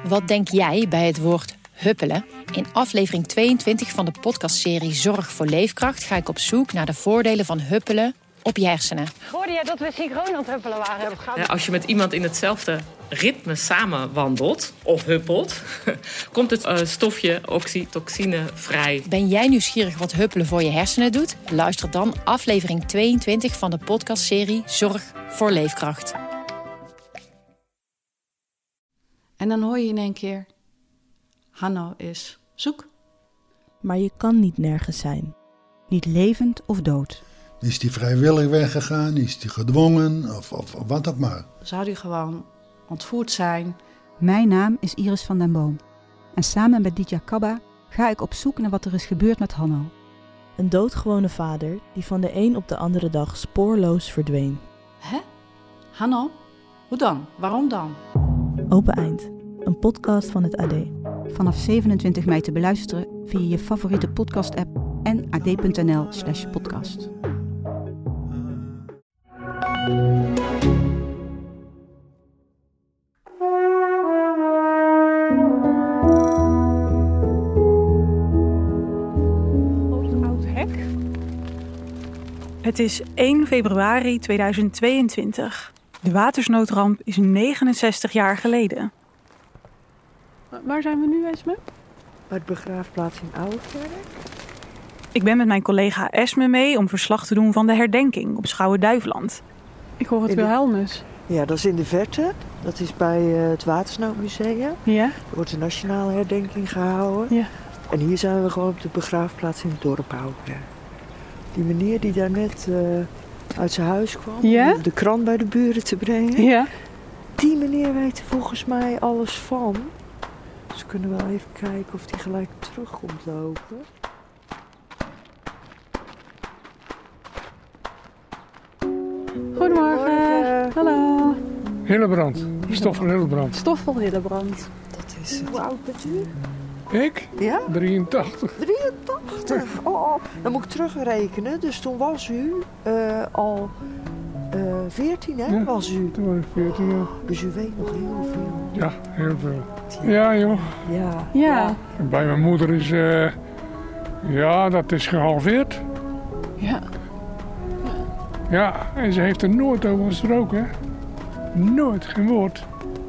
Wat denk jij bij het woord huppelen? In aflevering 22 van de podcastserie Zorg voor Leefkracht ga ik op zoek naar de voordelen van huppelen op je hersenen. Hoorde jij dat we synchroon aan het huppelen waren? Ja, als je met iemand in hetzelfde ritme samen wandelt of huppelt, komt het stofje oxytocine vrij. Ben jij nieuwsgierig wat huppelen voor je hersenen doet? Luister dan aflevering 22 van de podcastserie Zorg voor Leefkracht. En dan hoor je in één keer, Hanno is zoek. Maar je kan niet nergens zijn. Niet levend of dood. Is die vrijwillig weggegaan? Is die gedwongen? Of wat ook maar. Zou die gewoon ontvoerd zijn? Mijn naam is Iris van den Boom. En samen met Ditya Kabba ga ik op zoek naar wat er is gebeurd met Hanno. Een doodgewone vader die van de een op de andere dag spoorloos verdween. Hè? Hanno? Hoe dan? Waarom dan? Open Eind, een podcast van het AD. Vanaf 27 mei te beluisteren via je favoriete podcast-app en ad.nl/podcast. Oud hek. Het is 1 februari 2022. De watersnoodramp is 69 jaar geleden. Waar zijn we nu, Esme? Bij de begraafplaats in Oudekerk. Ik ben met mijn collega Esme mee om verslag te doen van de herdenking op Schouwen-Duiveland. Ik hoor het Wilhelmus. Ja, dat is in de verte. Dat is bij het Watersnoodmuseum. Ja? Er wordt een nationale herdenking gehouden. Ja. En hier zijn we gewoon op de begraafplaats in het dorp Oudekerk. Die meneer die daar net uit zijn huis kwam, Ja? om de krant bij de buren te brengen. Ja. Die meneer weet er volgens mij alles van. Dus we kunnen wel even kijken of die gelijk terug komt lopen. Goedemorgen. Hallo. Hillebrand. Stoffel Hillebrand. Stoffel Hillebrand. Dat is het. Hoe oud bent u? Ik? Ja? 83. 83? Oh, dan moet ik terugrekenen. Dus toen was u al 14, hè? Ja, was u? Toen was ik 14 jaar. Dus u weet nog heel veel. Ja, heel veel. Ja, joh. Ja. Ja. Bij mijn moeder is... ja, dat is gehalveerd. Ja. Ja, en ze heeft er nooit over gesproken, hè. Nooit, geen woord.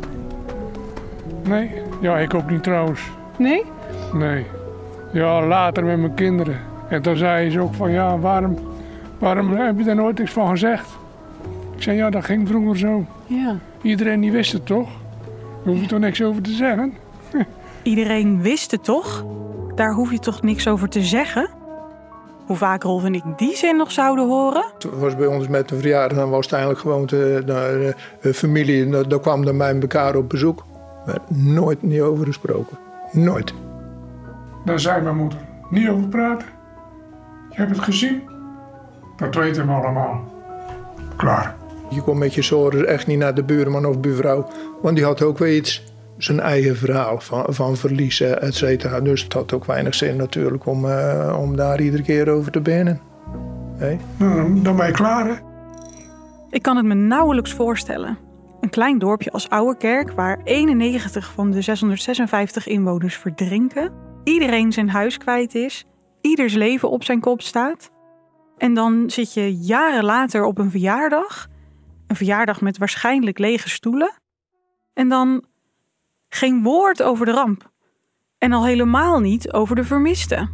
Nee. Ja, ik ook niet trouwens. Nee? Nee. Ja, later met mijn kinderen. En toen zei ze ook van, ja, waarom heb je daar nooit iets van gezegd? Ik zei, ja, dat ging vroeger zo. Ja. Iedereen die wist het toch? Daar hoef je toch niks over te zeggen? Iedereen wist het toch? Daar hoef je toch niks over te zeggen? Hoe vaak Rolf en ik die zin nog zouden horen? Het was bij ons met een verjaardag, dan was het eigenlijk gewoon de familie. Daar kwam dan bij elkaar op bezoek. Maar nooit niet over gesproken. Nooit. Daar zei mijn moeder, niet over praten. Je hebt het gezien. Dat weten we allemaal. Klaar. Je kon met je zorgen echt niet naar de buurman of buurvrouw. Want die had ook weer iets, zijn eigen verhaal van verliezen, et cetera. Dus het had ook weinig zin natuurlijk om daar iedere keer over te beginnen. Hey? Nou, dan ben je klaar, hè? Ik kan het me nauwelijks voorstellen. Een klein dorpje als Oudekerk, waar 91 van de 656 inwoners verdrinken. Iedereen zijn huis kwijt is. Ieders leven op zijn kop staat. En dan zit je jaren later op een verjaardag. Een verjaardag met waarschijnlijk lege stoelen. En dan geen woord over de ramp. En al helemaal niet over de vermisten.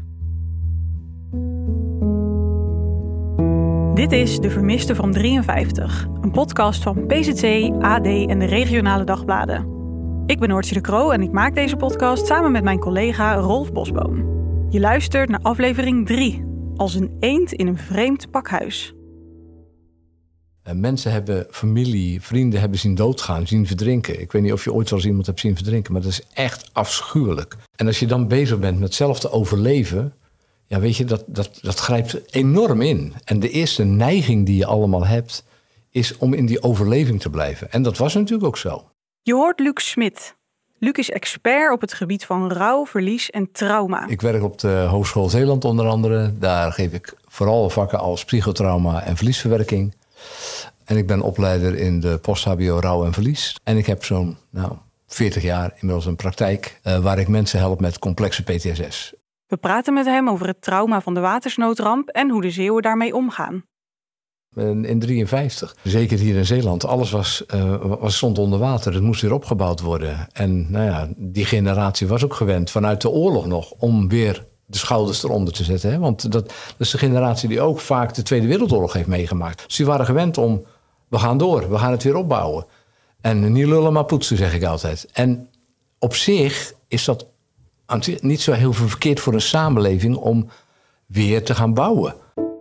Dit is De Vermiste van 53. Een podcast van PZC, AD en de regionale dagbladen. Ik ben Noortje de Croo en ik maak deze podcast samen met mijn collega Rolf Bosboom. Je luistert naar aflevering 3. Als een eend in een vreemd pakhuis. Mensen hebben familie, vrienden hebben zien doodgaan, zien verdrinken. Ik weet niet of je ooit wel eens iemand hebt zien verdrinken, maar dat is echt afschuwelijk. En als je dan bezig bent met zelf te overleven, ja, weet je, dat grijpt enorm in. En de eerste neiging die je allemaal hebt, is om in die overleving te blijven. En dat was natuurlijk ook zo. Je hoort Luc Smit. Luc is expert op het gebied van rouw, verlies en trauma. Ik werk op de Hogeschool Zeeland onder andere. Daar geef ik vooral vakken als psychotrauma en verliesverwerking. En ik ben opleider in de post-HBO rouw en verlies. En ik heb zo'n 40 jaar inmiddels een praktijk waar ik mensen help met complexe PTSS. We praten met hem over het trauma van de watersnoodramp en hoe de Zeeuwen daarmee omgaan. In 1953, zeker hier in Zeeland, alles stond onder water. Het moest weer opgebouwd worden. En die generatie was ook gewend vanuit de oorlog nog om weer de schouders eronder te zetten. Hè? Want dat is de generatie die ook vaak de Tweede Wereldoorlog heeft meegemaakt. Dus die waren gewend om, we gaan door, we gaan het weer opbouwen. En niet lullen maar poetsen, zeg ik altijd. En op zich is dat niet zo heel veel verkeerd voor een samenleving om weer te gaan bouwen.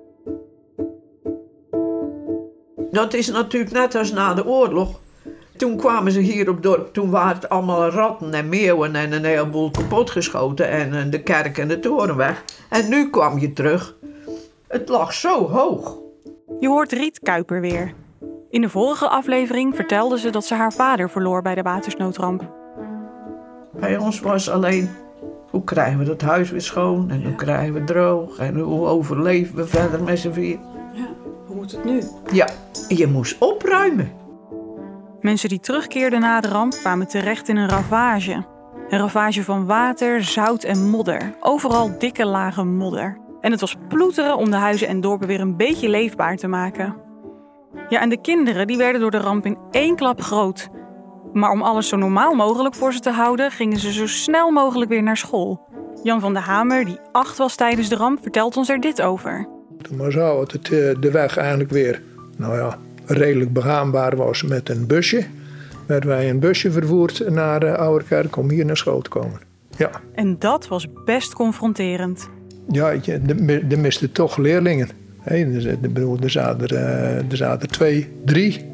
Dat is natuurlijk net als na de oorlog. Toen kwamen ze hier op dorp. Toen waren het allemaal ratten en meeuwen en een heleboel kapotgeschoten. En de kerk en de toren weg. En nu kwam je terug. Het lag zo hoog. Je hoort Riet Kuiper weer. In de vorige aflevering vertelde ze dat ze haar vader verloor bij de watersnoodramp. Bij ons was alleen, hoe krijgen we dat huis weer schoon? En hoe krijgen we het droog? En hoe overleven we verder met z'n vier? Ja, hoe moet het nu? Ja, je moest opruimen. Mensen die terugkeerden na de ramp kwamen terecht in een ravage. Een ravage van water, zout en modder. Overal dikke lagen modder. En het was ploeteren om de huizen en dorpen weer een beetje leefbaar te maken. Ja, en de kinderen die werden door de ramp in één klap groot. Maar om alles zo normaal mogelijk voor ze te houden, gingen ze zo snel mogelijk weer naar school. Jan van der Hamer, die 8 was tijdens de ramp, vertelt ons er dit over. Toen zou het de weg eigenlijk weer, redelijk begaanbaar was met een busje. Werden wij een busje vervoerd naar Ouwerkerk om hier naar school te komen. Ja. En dat was best confronterend. Ja, er misten toch leerlingen. Er zaten 2, 3,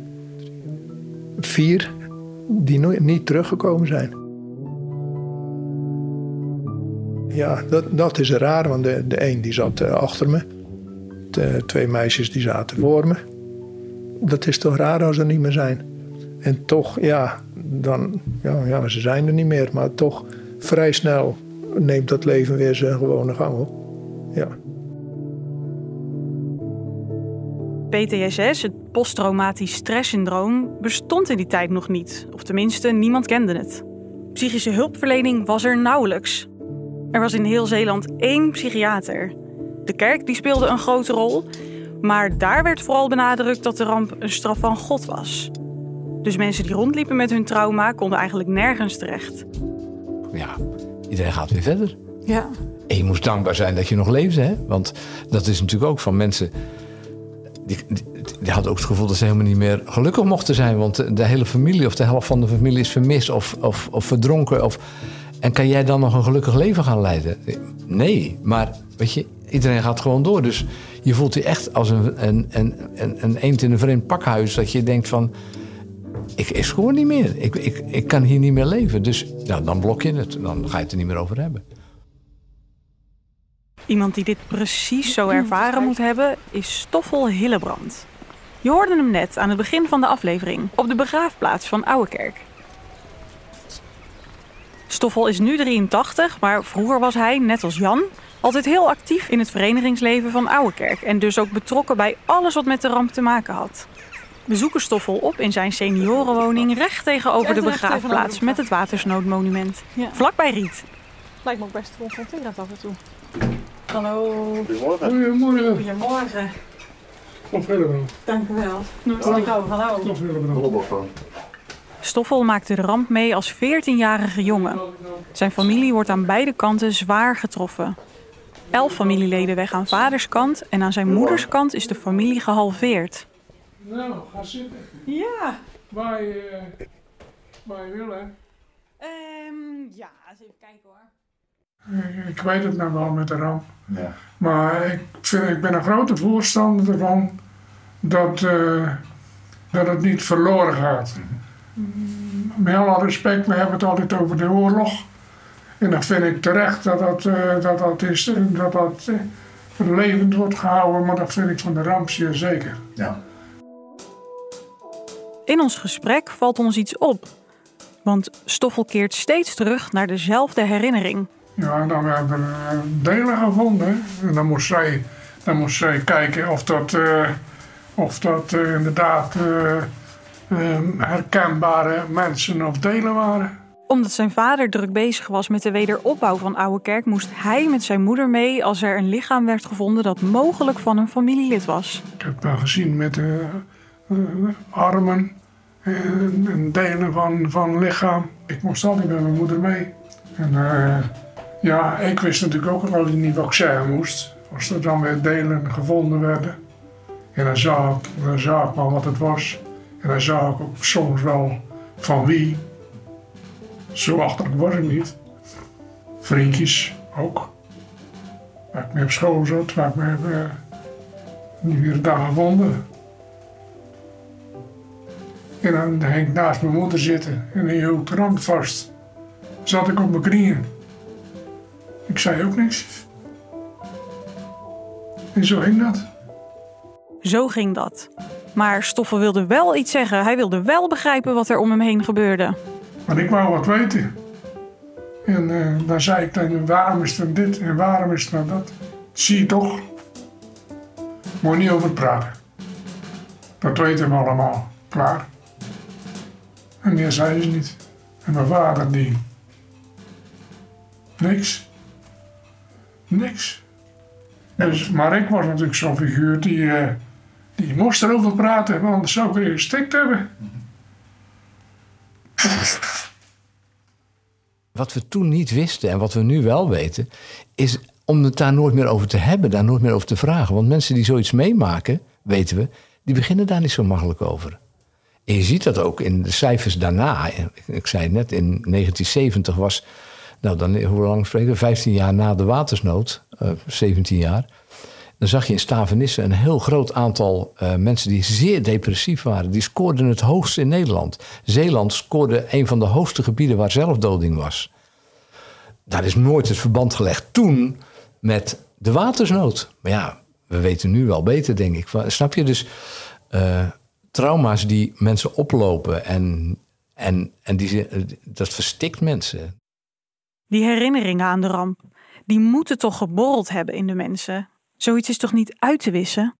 4 die niet teruggekomen zijn. Ja, dat is raar, want de een die zat achter me. De 2 meisjes die zaten voor me. Dat is toch raar als ze niet meer zijn. En toch, ze zijn er niet meer. Maar toch vrij snel neemt dat leven weer zijn gewone gang op. Ja. PTSS, het posttraumatisch stresssyndroom, bestond in die tijd nog niet. Of tenminste, niemand kende het. Psychische hulpverlening was er nauwelijks. Er was in heel Zeeland 1 psychiater. De kerk die speelde een grote rol, maar daar werd vooral benadrukt dat de ramp een straf van God was. Dus mensen die rondliepen met hun trauma konden eigenlijk nergens terecht. Ja, iedereen gaat weer verder. Ja. En je moest dankbaar zijn dat je nog leefde, hè? Want dat is natuurlijk ook van mensen. Die hadden ook het gevoel dat ze helemaal niet meer gelukkig mochten zijn. Want de hele familie of de helft van de familie is vermist of verdronken. En kan jij dan nog een gelukkig leven gaan leiden? Nee, maar weet je, iedereen gaat gewoon door. Dus je voelt je echt als een eend in een vreemd pakhuis. Dat je denkt van, ik scoor niet meer. Ik kan hier niet meer leven. Dus dan blok je het. Dan ga je het er niet meer over hebben. Iemand die dit precies zo ervaren moet hebben, is Stoffel Hillebrand. Je hoorde hem net aan het begin van de aflevering, op de begraafplaats van Ouwerkerk. Stoffel is nu 83, maar vroeger was hij, net als Jan, altijd heel actief in het verenigingsleven van Ouwerkerk en dus ook betrokken bij alles wat met de ramp te maken had. We zoeken Stoffel op in zijn seniorenwoning recht tegenover de begraafplaats met het watersnoodmonument. Ja. Vlakbij Riet. Lijkt me ook best confronterend af en toe. Hallo. Goedemorgen. Goedemorgen. Stoffel Hillebrand. Dank u wel. Hallo. Stoffel Hillebrand. Stoffel maakte de ramp mee als 14-jarige jongen. Zijn familie wordt aan beide kanten zwaar getroffen. 11 familieleden weg aan vaders kant en aan zijn moeders kant is de familie gehalveerd. Nou, ga zitten. Ja. Waar je wil, hè? Ja, eens even kijken hoor. Ik weet het nou wel met de ramp. Ja. Maar ik ben een grote voorstander ervan dat het niet verloren gaat. Met alle respect, we hebben het altijd over de oorlog. En dan vind ik terecht dat levend wordt gehouden, maar dat vind ik van de ramp zeer zeker. Ja. In ons gesprek valt ons iets op. Want Stoffel keert steeds terug naar dezelfde herinnering. Ja, dan hebben we delen gevonden. En dan moest zij kijken of dat inderdaad herkenbare mensen of delen waren. Omdat zijn vader druk bezig was met de wederopbouw van Ouwerkerk, moest hij met zijn moeder mee als er een lichaam werd gevonden dat mogelijk van een familielid was. Ik heb wel gezien met armen en delen van lichaam. Ik moest altijd met mijn moeder mee. En ik wist natuurlijk ook al niet wat ik zeggen moest. Als er dan weer delen gevonden werden. En dan zag ik wel wat het was. En dan zag ik ook soms wel van wie. Zo achterlijk was ik niet. Vriendjes ook. Waar ik mee op school zat, waar ik me niet weer daar gevonden. En dan ging ik naast mijn moeder zitten en hij hield de rand vast. Zat ik op mijn knieën. Ik zei ook niks. En zo ging dat. Zo ging dat. Maar Stoffel wilde wel iets zeggen. Hij wilde wel begrijpen wat er om hem heen gebeurde. Maar ik wou wat weten. En dan zei ik dan, waarom is er dit en waarom is er dat? Zie je toch? Moet je niet over praten. Dat weten we allemaal. Klaar. En meer zei ze niet. En mijn vader die. Niks. Niks. Dus, maar ik was natuurlijk zo'n figuur die moest erover praten, want anders zou ik er gestikt hebben. Wat we toen niet wisten en wat we nu wel weten, is om het daar nooit meer over te hebben, daar nooit meer over te vragen. Want mensen die zoiets meemaken, weten we, die beginnen daar niet zo makkelijk over. En je ziet dat ook in de cijfers daarna. Ik zei het net, in 1970 was, nou dan, hoe lang spreken we? 15 jaar na de watersnood, 17 jaar. Dan zag je in Stavenisse een heel groot aantal mensen die zeer depressief waren. Die scoorden het hoogst in Nederland. Zeeland scoorde een van de hoogste gebieden waar zelfdoding was. Daar is nooit het verband gelegd toen met de watersnood. Maar ja, we weten nu wel beter, denk ik. Snap je? Dus trauma's die mensen oplopen en dat verstikt mensen. Die herinneringen aan de ramp, die moeten toch geborreld hebben in de mensen. Zoiets is toch niet uit te wissen?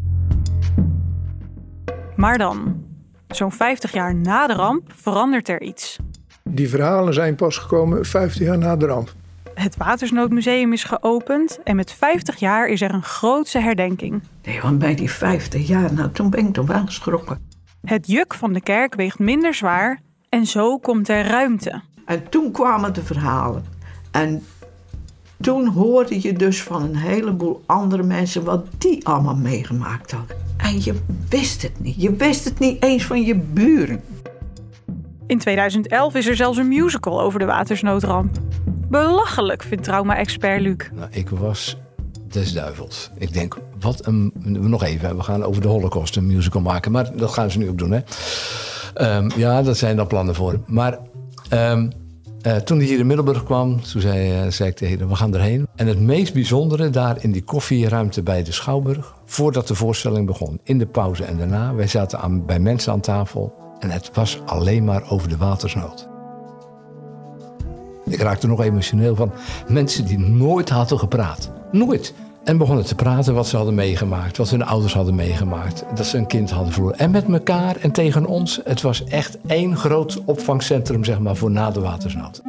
Maar dan, zo'n 50 jaar na de ramp, verandert er iets. Die verhalen zijn pas gekomen 50 jaar na de ramp. Het Watersnoodmuseum is geopend en met 50 jaar is er een grootse herdenking. Nee, want bij die 50 jaar, nou, toen ben ik toch wel geschrokken. Het juk van de kerk weegt minder zwaar en zo komt er ruimte. En toen kwamen de verhalen. En toen hoorde je dus van een heleboel andere mensen wat die allemaal meegemaakt hadden. En je wist het niet. Je wist het niet eens van je buren. In 2011 is er zelfs een musical over de watersnoodramp. Belachelijk, vindt trauma-expert Luc. Nou, ik was des duivels. Ik denk, nog even, we gaan over de Holocaust een musical maken. Maar dat gaan ze nu ook doen, hè. Ja, dat zijn dan plannen voor. Maar toen hij hier in Middelburg kwam, toen zei ik tegen hem, we gaan erheen. En het meest bijzondere daar in die koffieruimte bij de Schouwburg, voordat de voorstelling begon, in de pauze en daarna, wij zaten bij mensen aan tafel en het was alleen maar over de watersnood. Ik raakte nog emotioneel van mensen die nooit hadden gepraat. Nooit. En begonnen te praten wat ze hadden meegemaakt, wat hun ouders hadden meegemaakt, dat ze een kind hadden verloren. En met elkaar en tegen ons. Het was echt één groot opvangcentrum, zeg maar, voor na de watersnood.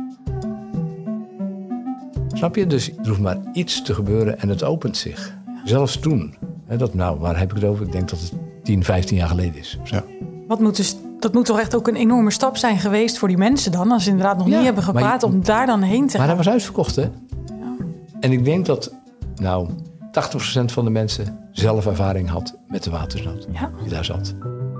Snap je? Dus er hoeft maar iets te gebeuren en het opent zich. Zelfs toen. Waar heb ik het over? Ik denk dat het 10, 15 jaar geleden is. Zo. Dat moet toch echt ook een enorme stap zijn geweest voor die mensen dan, als ze inderdaad nog niet hebben gepraat om daar dan heen te gaan. Maar hij was uitverkocht, hè? Ja. En ik denk dat 80% van de mensen zelf ervaring had met de watersnood. Ja. Die daar zat.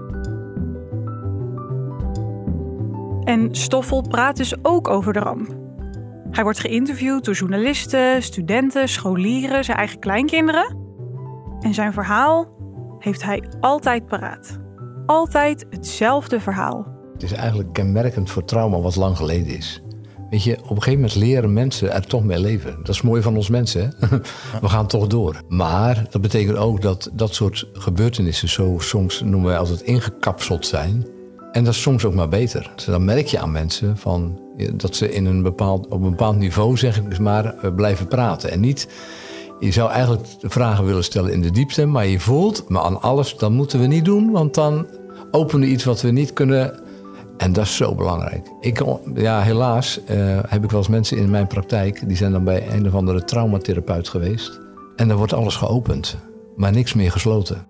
En Stoffel praat dus ook over de ramp. Hij wordt geïnterviewd door journalisten, studenten, scholieren, zijn eigen kleinkinderen. En zijn verhaal heeft hij altijd paraat. Altijd hetzelfde verhaal. Het is eigenlijk kenmerkend voor trauma wat lang geleden is. Weet je, op een gegeven moment leren mensen er toch mee leven. Dat is mooi van ons mensen, hè? We gaan toch door. Maar dat betekent ook dat dat soort gebeurtenissen zo soms, noemen wij altijd, ingekapseld zijn. En dat is soms ook maar beter. Dus dan merk je aan mensen dat ze op een bepaald niveau, zeg ik maar, blijven praten. En niet, je zou eigenlijk de vragen willen stellen in de diepte, maar je voelt, maar aan alles, dat moeten we niet doen, want dan openen iets wat we niet kunnen. En dat is zo belangrijk. Helaas heb ik wel eens mensen in mijn praktijk... die zijn dan bij een of andere traumatherapeut geweest. En dan wordt alles geopend, maar niks meer gesloten.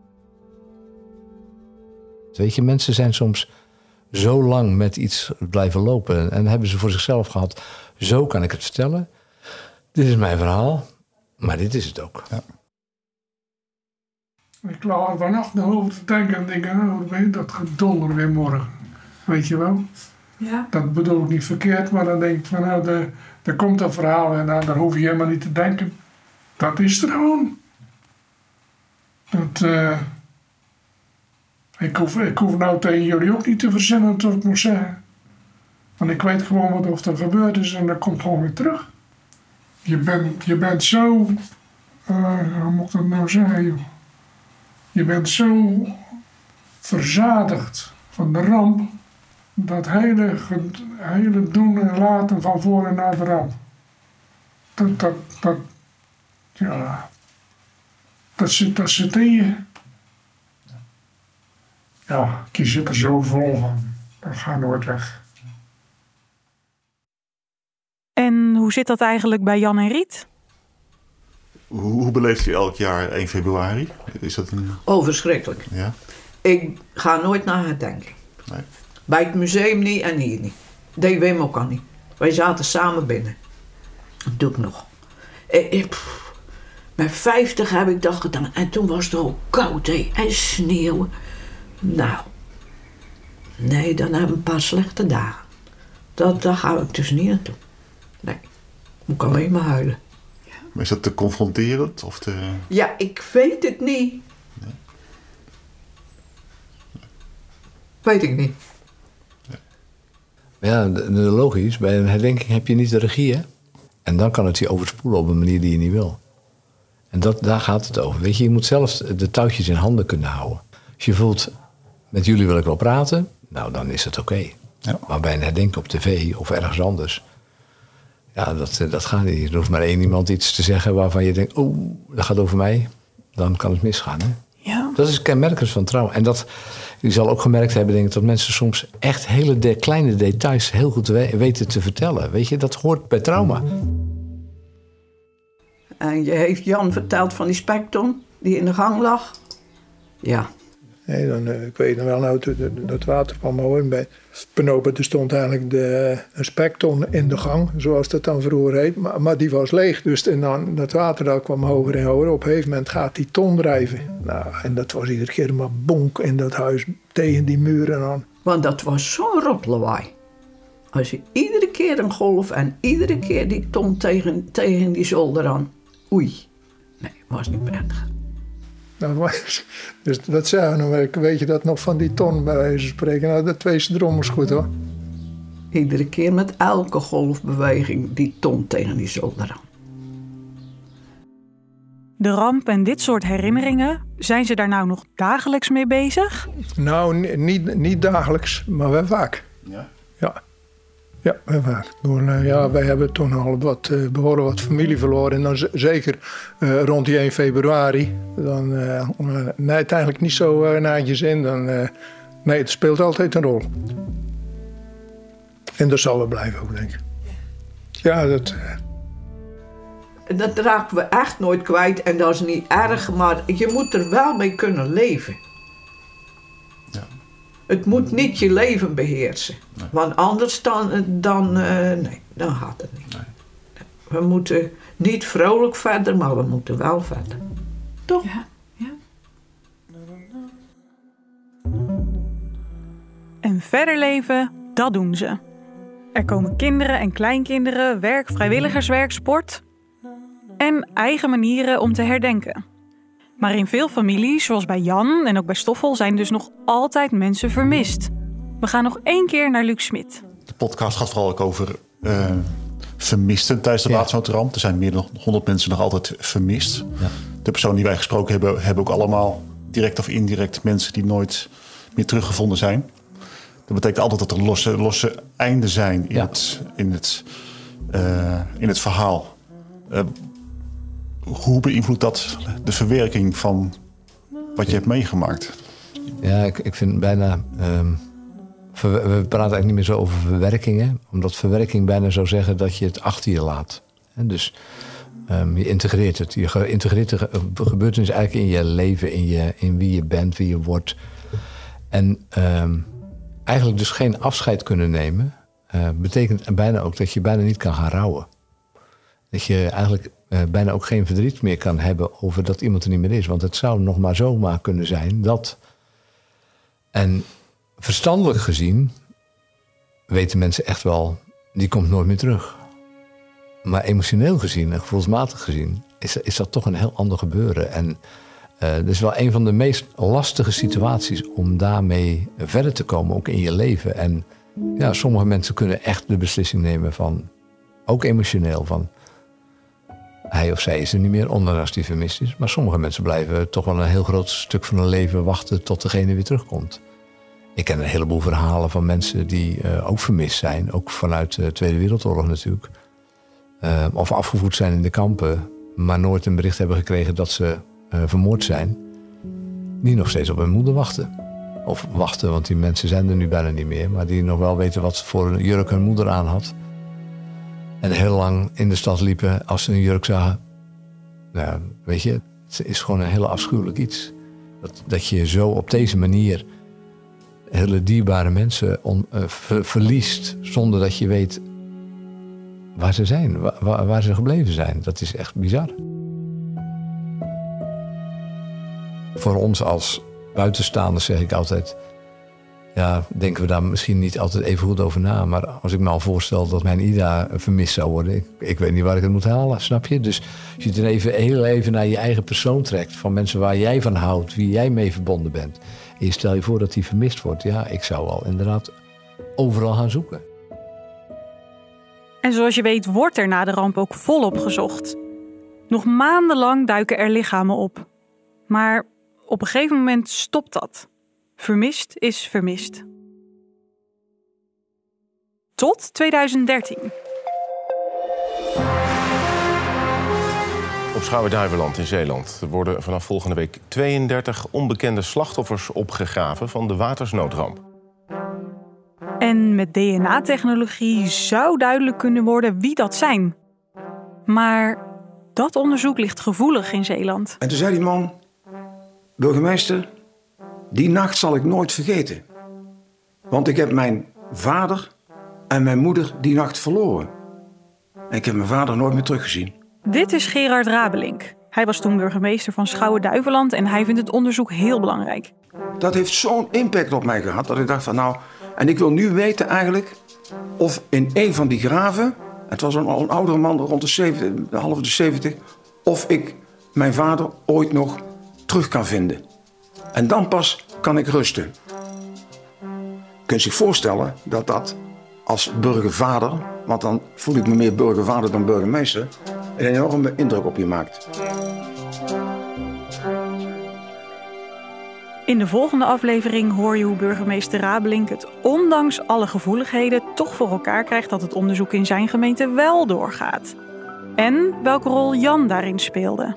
Weet je, mensen zijn soms zo lang met iets blijven lopen... en hebben ze voor zichzelf gehad... zo kan ik het vertellen. Dit is mijn verhaal, maar dit is het ook. Ja. Ik lag er vannacht nog over te denken en denk... dat gedonder weer morgen. Weet je wel? Ja. Dat bedoel ik niet verkeerd, maar dan denk ik van... er komt een verhaal en daar hoef je helemaal niet te denken. Dat is er gewoon. Ik hoef nou tegen jullie ook niet te verzinnen wat ik moet zeggen. Want ik weet gewoon wat of er gebeurd is en dat komt gewoon weer terug. Je bent zo... hoe moet ik dat nou zeggen, joh? Je bent zo verzadigd van de ramp... dat hele doen en laten van voor en na de ramp. Dat zit in je. Ja, je zit er zo vol van. Dat gaat nooit weg. En hoe zit dat eigenlijk bij Jan en Riet? Hoe beleeft u elk jaar 1 februari? Is dat een... Verschrikkelijk. Ja? Ik ga nooit naar herdenking. Nee. Bij het museum niet en hier niet. Dat Wim ook al niet. Wij zaten samen binnen. Dat doe ik nog. Met 50 heb ik dat gedaan. En toen was het ook koud en sneeuw. Nou. Nee, dan hebben we een paar slechte dagen. Daar ga ik dus niet naartoe. Nee. Moet ik alleen maar huilen. Ja. Maar is dat te confronterend? Of te... Ja, ik weet het niet. Nee. Weet ik niet. Ja, logisch. Bij een herdenking heb je niet de regie, hè? En dan kan het je overspoelen op een manier die je niet wil. En daar gaat het over. Weet je, je moet zelf de touwtjes in handen kunnen houden. Als je voelt, met jullie wil ik wel praten, nou, dan is het oké. Ja. Maar bij een herdenking op tv of ergens anders... ja, dat gaat niet. Er hoeft maar één iemand iets te zeggen waarvan je denkt... dat gaat over mij. Dan kan het misgaan, hè? Ja. Dat is kenmerkend van trauma. En je zal ook gemerkt hebben, denk ik, dat mensen soms echt hele kleine details heel goed weten te vertellen. Weet je, dat hoort bij trauma. En je heeft Jan verteld van die spekton die in de gang lag? Ja. Nee, ik weet nog wel, nou, dat water kwam hoor. Bij Penopen er stond eigenlijk een spekton in de gang, zoals dat dan vroeger heet. Maar die was leeg, dus dat water dat kwam hoger en hoger. Op een gegeven moment gaat die ton drijven. Nou, en dat was iedere keer maar bonk in dat huis tegen die muren aan. Want dat was zo'n rotlawaai. Als je iedere keer een golf en iedere keer die ton tegen die zolder aan. Oei. Nee, was niet prettig. Dus dat zeggen we, weet je dat nog van die ton bij wijze van spreken. Nou, dat wees drommels goed hoor. Iedere keer met elke golfbeweging die ton tegen die zolder aan. De ramp en dit soort herinneringen, zijn ze daar nou nog dagelijks mee bezig? Nou, niet dagelijks, maar wel vaak. Ja? Ja, wel vaak. Wij hebben toen al behoorlijk wat familie verloren. En dan zeker rond die 1 februari. Dan, nee, het eigenlijk niet zo naar je zin. Nee, het speelt altijd een rol. En dat zal wel blijven ook, denk ik. Ja, Dat raken we echt nooit kwijt. En dat is niet erg, maar je moet er wel mee kunnen leven. Ja. Het moet niet je leven beheersen. Nee. Want anders dan gaat het niet. Nee. We moeten niet vrolijk verder, maar we moeten wel verder. Toch? Ja. En verder leven, dat doen ze. Er komen kinderen en kleinkinderen, werk, vrijwilligerswerk, sport. En eigen manieren om te herdenken. Maar in veel families, zoals bij Jan en ook bij Stoffel, zijn dus nog altijd mensen vermist. We gaan nog 1 keer naar Luc Smit. De podcast gaat vooral ook over vermisten tijdens de watersnoodramp. Er zijn meer dan 100 mensen nog altijd vermist. Ja. De personen die wij gesproken hebben ook allemaal direct of indirect mensen die nooit meer teruggevonden zijn. Dat betekent altijd dat er losse einden zijn in het verhaal. Hoe beïnvloedt dat de verwerking van wat je hebt meegemaakt? Ja, ik vind bijna... we praten eigenlijk niet meer zo over verwerkingen. Omdat verwerking bijna zou zeggen dat je het achter je laat. Dus je integreert het. Je integreert de gebeurtenis eigenlijk in je leven, in wie je bent, wie je wordt. En eigenlijk dus geen afscheid kunnen nemen... betekent bijna ook dat je bijna niet kan gaan rouwen. Dat je eigenlijk bijna ook geen verdriet meer kan hebben over dat iemand er niet meer is. Want het zou nog maar zomaar kunnen zijn dat... En verstandelijk gezien weten mensen echt wel... die komt nooit meer terug. Maar emotioneel gezien en gevoelsmatig gezien... is dat toch een heel ander gebeuren. En dat is wel een van de meest lastige situaties... om daarmee verder te komen, ook in je leven. En ja, sommige mensen kunnen echt de beslissing nemen van... ook emotioneel van... hij of zij is er niet meer, ondanks die vermist is. Maar sommige mensen blijven toch wel een heel groot stuk van hun leven... wachten tot degene weer terugkomt. Ik ken een heleboel verhalen van mensen die ook vermist zijn. Ook vanuit de Tweede Wereldoorlog natuurlijk. Of afgevoerd zijn in de kampen. Maar nooit een bericht hebben gekregen dat ze vermoord zijn. Die nog steeds op hun moeder wachten. Of wachten, want die mensen zijn er nu bijna niet meer. Maar die nog wel weten wat voor een jurk hun moeder aan had. En heel lang in de stad liepen als ze een jurk zagen. Nou, weet je, het is gewoon een hele afschuwelijk iets. Dat je zo op deze manier hele dierbare mensen verliest... zonder dat je weet waar ze zijn, waar ze gebleven zijn. Dat is echt bizar. Voor ons als buitenstaanders zeg ik altijd... ja, denken we daar misschien niet altijd even goed over na. Maar als ik me al voorstel dat mijn Ida vermist zou worden... ik weet niet waar ik het moet halen, snap je? Dus als je het dan heel even naar je eigen persoon trekt... van mensen waar jij van houdt, wie jij mee verbonden bent... en je stel je voor dat die vermist wordt... ja, ik zou al inderdaad overal gaan zoeken. En zoals je weet wordt er na de ramp ook volop gezocht. Nog maandenlang duiken er lichamen op. Maar op een gegeven moment stopt dat. Vermist is vermist. Tot 2013. Op Schouwen-Duiveland in Zeeland worden vanaf volgende week 32 onbekende slachtoffers opgegraven van de watersnoodramp. En met DNA-technologie zou duidelijk kunnen worden wie dat zijn. Maar dat onderzoek ligt gevoelig in Zeeland. En toen zei die man, burgemeester, die nacht zal ik nooit vergeten. Want ik heb mijn vader en mijn moeder die nacht verloren. En ik heb mijn vader nooit meer teruggezien. Dit is Gerard Rabelink. Hij was toen burgemeester van Schouwen-Duiveland en hij vindt het onderzoek heel belangrijk. Dat heeft zo'n impact op mij gehad dat ik dacht van nou... En ik wil nu weten eigenlijk of in een van die graven... Het was al een oudere man rond de 70, half de 70... of ik mijn vader ooit nog terug kan vinden. En dan pas kan ik rusten. Je kunt zich voorstellen dat dat als burgervader... want dan voel ik me meer burgervader dan burgemeester... een enorme indruk op je maakt. In de volgende aflevering hoor je hoe burgemeester Rabelink het ondanks alle gevoeligheden toch voor elkaar krijgt dat het onderzoek in zijn gemeente wel doorgaat. En welke rol Jan daarin speelde.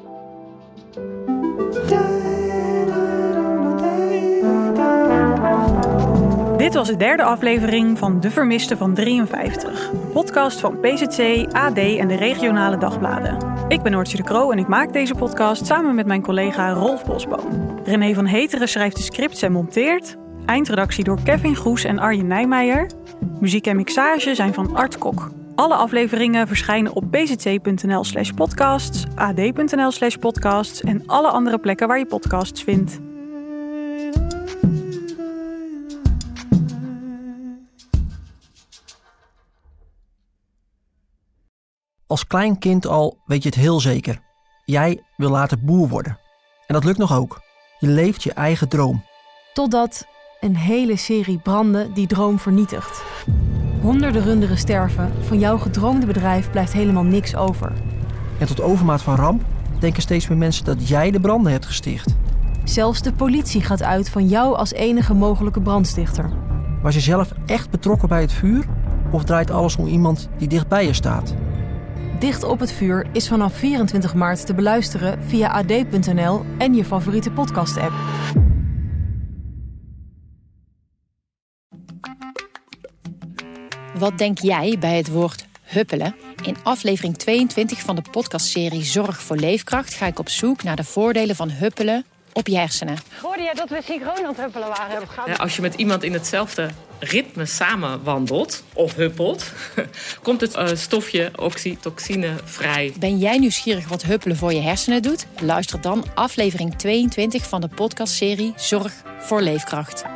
Dit was de derde aflevering van De Vermiste van 53. Een podcast van PZC, AD en de regionale dagbladen. Ik ben Noortje de Croo en ik maak deze podcast samen met mijn collega Rolf Bosboom. René van Heteren schrijft de scripts en monteert. Eindredactie door Kevin Groes en Arjen Nijmeijer. Muziek en mixage zijn van Art Kok. Alle afleveringen verschijnen op pzc.nl/podcasts, ad.nl/podcasts en alle andere plekken waar je podcasts vindt. Als klein kind al weet je het heel zeker. Jij wil later boer worden. En dat lukt nog ook. Je leeft je eigen droom. Totdat een hele serie branden die droom vernietigt. Honderden runderen sterven. Van jouw gedroomde bedrijf blijft helemaal niks over. En tot overmaat van ramp denken steeds meer mensen dat jij de branden hebt gesticht. Zelfs de politie gaat uit van jou als enige mogelijke brandstichter. Was je zelf echt betrokken bij het vuur? Of draait alles om iemand die dicht bij je staat? Dicht op het vuur is vanaf 24 maart te beluisteren via ad.nl en je favoriete podcast-app. Wat denk jij bij het woord huppelen? In aflevering 22 van de podcastserie Zorg voor Leefkracht ga ik op zoek naar de voordelen van huppelen op je hersenen. Hoorde jij dat we synchroon aan het huppelen waren? Ja, als je met iemand in hetzelfde ritme samen wandelt of huppelt, komt het stofje oxytocine vrij. Ben jij nieuwsgierig wat huppelen voor je hersenen doet? Luister dan aflevering 22 van de podcastserie Zorg voor Leefkracht.